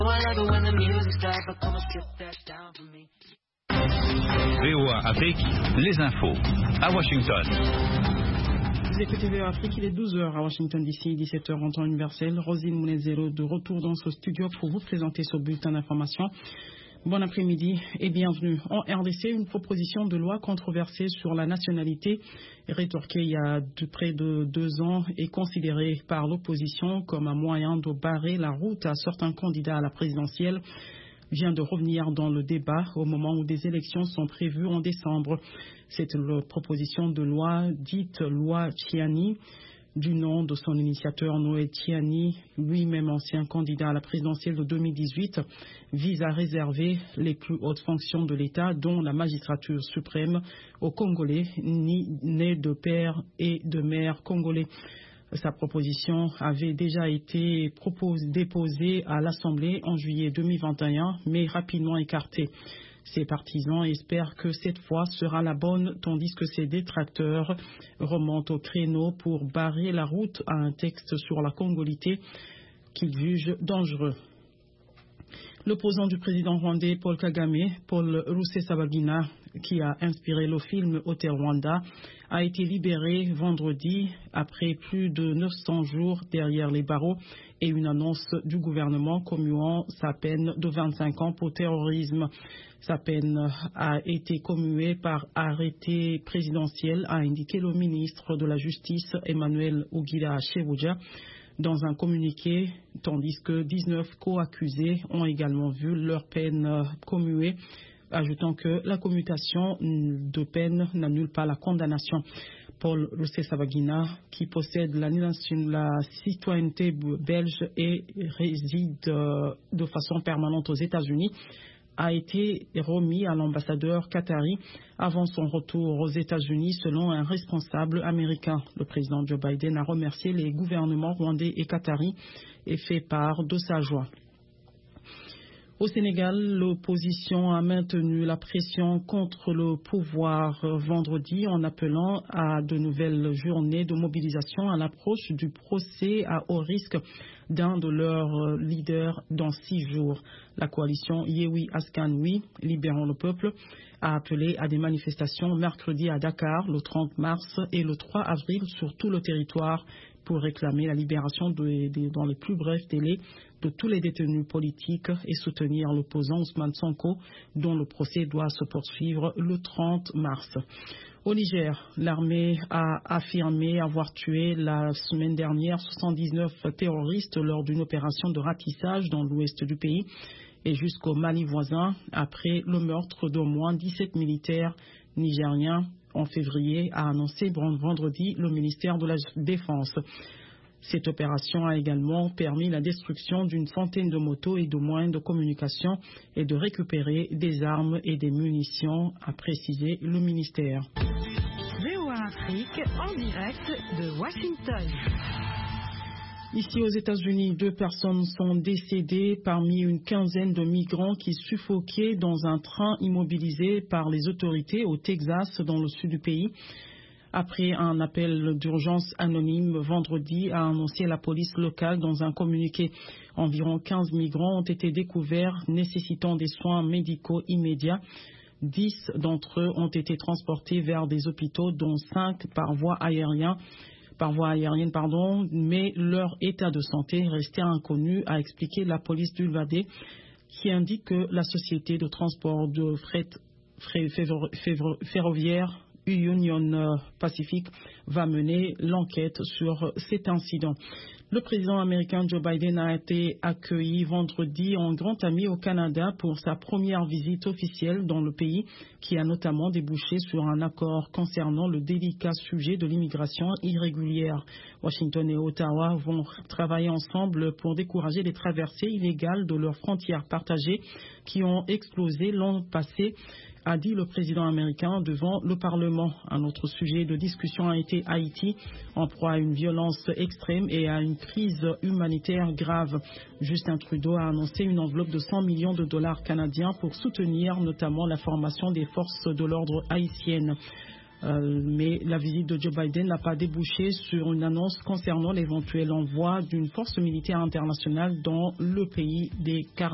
VOA Afrique, les infos à Washington. Vous écoutez VOA Afrique, il est 12h à Washington DC, 17h en temps universel. Rosine Mounezero de retour dans ce studio pour vous présenter ce bulletin d'information. Bon après-midi et bienvenue. En RDC, une proposition de loi controversée sur la nationalité, rétorquée il y a près de 2 ans, est considérée par l'opposition comme un moyen de barrer la route à certains candidats à la présidentielle. Vient de revenir dans le débat au moment où des élections sont prévues en décembre. C'est la proposition de loi dite loi Tchiani, du nom de son initiateur Noël Tchiani, lui-même ancien candidat à la présidentielle de 2018, vise à réserver les plus hautes fonctions de l'État, dont la magistrature suprême, aux Congolais nés de père et de mère congolais. Sa proposition avait déjà été déposée à l'Assemblée en juillet 2021, mais rapidement écartée. Ses partisans espèrent que cette fois sera la bonne, tandis que ses détracteurs remontent au créneau pour barrer la route à un texte sur la congolité qu'ils jugent dangereux. L'opposant du président rwandais Paul Kagame, Paul Rusesabagina, qui a inspiré le film Hotel Rwanda, a été libéré vendredi après plus de 900 jours derrière les barreaux et une annonce du gouvernement commuant sa peine de 25 ans pour terrorisme. Sa peine a été commuée par arrêté présidentiel, a indiqué le ministre de la Justice Emmanuel Ogira Shebuja dans un communiqué, tandis que 19 co-accusés ont également vu leur peine commuée, ajoutant que la commutation de peine n'annule pas la condamnation. Paul Rusesabagina, qui possède la citoyenneté belge et réside de façon permanente aux États-Unis, a été remis à l'ambassadeur qatari avant son retour aux États-Unis, selon un responsable américain. Le président Joe Biden a remercié les gouvernements rwandais et qatari et fait part de sa joie. Au Sénégal, l'opposition a maintenu la pression contre le pouvoir vendredi en appelant à de nouvelles journées de mobilisation à l'approche du procès à haut risque d'un de leurs leaders dans 6 jours. La coalition Yewi Askan-Wi, Libérons le peuple, a appelé à des manifestations mercredi à Dakar, le 30 mars et le 3 avril sur tout le territoire pour réclamer la libération dans les plus brefs délais de tous les détenus politiques et soutenir l'opposant Ousmane Sonko, dont le procès doit se poursuivre le 30 mars. Au Niger, l'armée a affirmé avoir tué la semaine dernière 79 terroristes lors d'une opération de ratissage dans l'ouest du pays et jusqu'au Mali voisin, après le meurtre d'au moins 17 militaires nigériens en février, a annoncé vendredi le ministère de la Défense. Cette opération a également permis la destruction d'une centaine de motos et de moyens de communication et de récupérer des armes et des munitions, a précisé le ministère. VOA Afrique en direct de Washington. Ici aux États-Unis, 2 personnes sont décédées parmi une quinzaine de migrants qui suffoquaient dans un train immobilisé par les autorités au Texas, dans le sud du pays. Après un appel d'urgence anonyme vendredi, a annoncé la police locale dans un communiqué. Environ 15 migrants ont été découverts nécessitant des soins médicaux immédiats. 10 d'entre eux ont été transportés vers des hôpitaux, dont 5 par voie aérienne, mais leur état de santé restait inconnu, a expliqué la police d'Uvalde, qui indique que la société de transport de fret ferroviaire Union Pacific va mener l'enquête sur cet incident. Le président américain Joe Biden a été accueilli vendredi en grand ami au Canada pour sa première visite officielle dans le pays, qui a notamment débouché sur un accord concernant le délicat sujet de l'immigration irrégulière. Washington et Ottawa vont travailler ensemble pour décourager les traversées illégales de leurs frontières partagées qui ont explosé l'an passé, a dit le président américain devant le Parlement. Un autre sujet de discussion a été Haïti, en proie à une violence extrême et à une crise humanitaire grave. Justin Trudeau a annoncé une enveloppe de 100 millions de dollars canadiens pour soutenir notamment la formation des forces de l'ordre haïtiennes. Mais la visite de Joe Biden n'a pas débouché sur une annonce concernant l'éventuel envoi d'une force militaire internationale dans le pays des Caraïbes.